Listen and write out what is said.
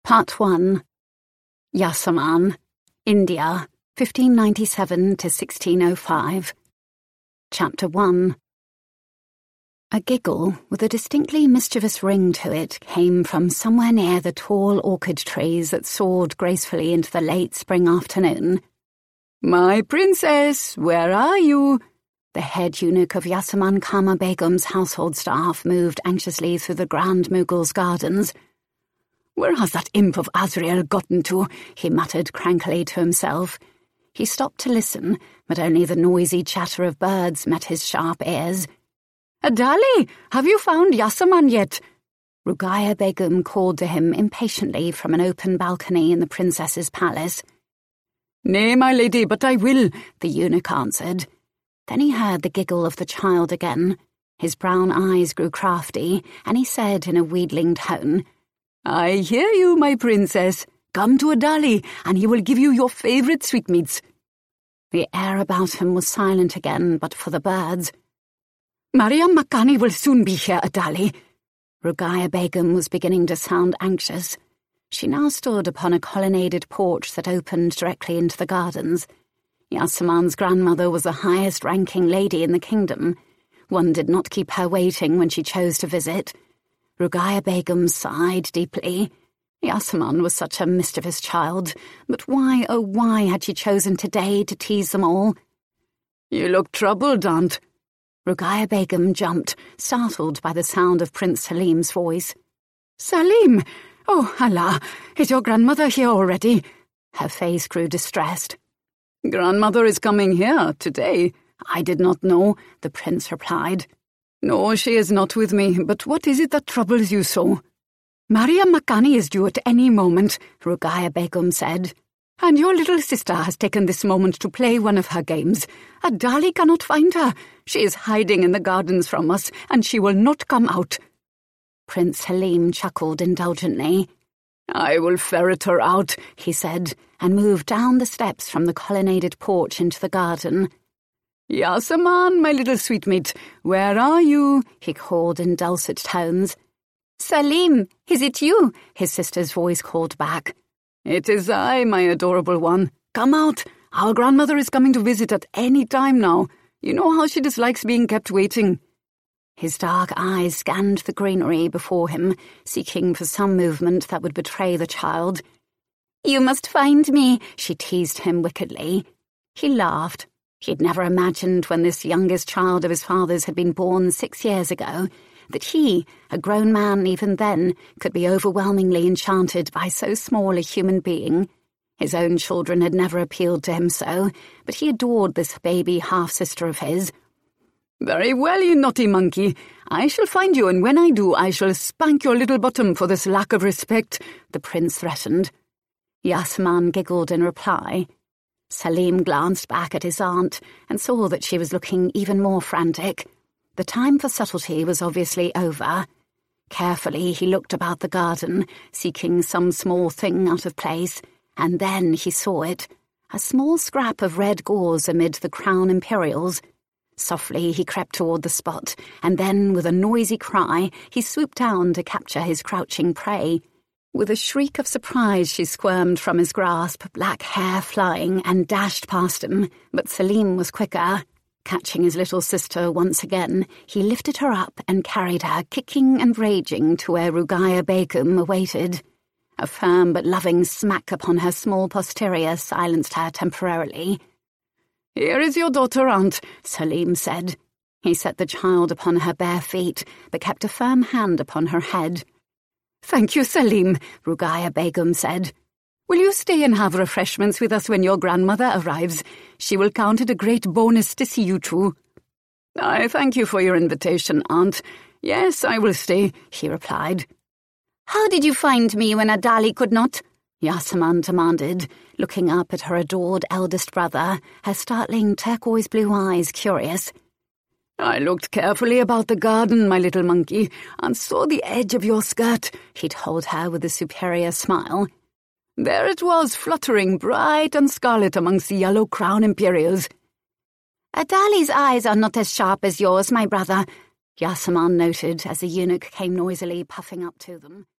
Part 1. Yasaman, India, 1597 to 1605. Chapter 1. A giggle with a distinctly mischievous ring to it came from somewhere near the tall orchid trees that soared gracefully into the late spring afternoon. "My princess, where are you?" The head eunuch of Yasaman Kama Begum's household staff moved anxiously through the Grand Mughal's gardens. "Where has that imp of Azrael gotten to?" he muttered crankily to himself. He stopped to listen, but only the noisy chatter of birds met his sharp ears. "Adali, have you found Yasaman yet?" Ruqayya Begum called to him impatiently from an open balcony in the princess's palace. "Nay, my lady, but I will," the eunuch answered. Then he heard the giggle of the child again. His brown eyes grew crafty, and he said in a wheedling tone, "I hear you, my princess. Come to Adali, and he will give you your favourite sweetmeats." The air about him was silent again, but for the birds. "Mariam Makani will soon be here, Adali." Ruqayya Begum was beginning to sound anxious. She now stood upon a colonnaded porch that opened directly into the gardens. Yasaman's grandmother was the highest-ranking lady in the kingdom. One did not keep her waiting when she chose to visit. Ruqayya Begum sighed deeply. Yasaman was such a mischievous child, but why, oh why, had she chosen today to tease them all? "You look troubled, aunt." Ruqayya Begum jumped, startled by the sound of Prince Salim's voice. "Salim! Oh, Allah! Is your grandmother here already?" Her face grew distressed. "Grandmother is coming here today. I did not know," the prince replied. "No, she is not with me, but what is it that troubles you so?" "Mariam Makani is due at any moment," Ruqayya Begum said. "And your little sister has taken this moment to play one of her games. Adali cannot find her. She is hiding in the gardens from us, and she will not come out." Prince Salim chuckled indulgently. "I will ferret her out," he said, and moved down the steps from the colonnaded porch into the garden. "Yasaman, my little sweetmeat, where are you?" he called in dulcet tones. "Salim, is it you?" his sister's voice called back. "It is I, my adorable one. Come out. Our grandmother is coming to visit at any time now. You know how she dislikes being kept waiting." His dark eyes scanned the greenery before him, seeking for some movement that would betray the child. "You must find me," she teased him wickedly. He laughed. He'd never imagined when this youngest child of his father's had been born 6 years ago, that he, a grown man even then, could be overwhelmingly enchanted by so small a human being. His own children had never appealed to him so, but he adored this baby half-sister of his. "Very well, you naughty monkey. I shall find you, and when I do, I shall spank your little bottom for this lack of respect," the prince threatened. Yasaman giggled in reply. Salim glanced back at his aunt and saw that she was looking even more frantic. The time for subtlety was obviously over. Carefully he looked about the garden, seeking some small thing out of place, and then he saw it, a small scrap of red gauze amid the crown imperials. Softly he crept toward the spot, and then, with a noisy cry, he swooped down to capture his crouching prey. With a shriek of surprise she squirmed from his grasp, black hair flying, and dashed past him, but Salim was quicker. Catching his little sister once again, he lifted her up and carried her, kicking and raging, to where Ruqayya Begum awaited. A firm but loving smack upon her small posterior silenced her temporarily. "Here is your daughter, aunt," Salim said. He set the child upon her bare feet, but kept a firm hand upon her head. "Thank you, Salim," Ruqayya Begum said. "Will you stay and have refreshments with us when your grandmother arrives? She will count it a great bonus to see you two." "I thank you for your invitation, aunt. Yes, I will stay," he replied. "How did you find me when Adali could not?" Yasaman demanded, looking up at her adored eldest brother, her startling turquoise-blue eyes curious. "I looked carefully about the garden, my little monkey, and saw the edge of your skirt," he told her with a superior smile. "There it was, fluttering bright and scarlet amongst the yellow crown imperials." "Adali's eyes are not as sharp as yours, my brother," Yasaman noted as the eunuch came noisily puffing up to them.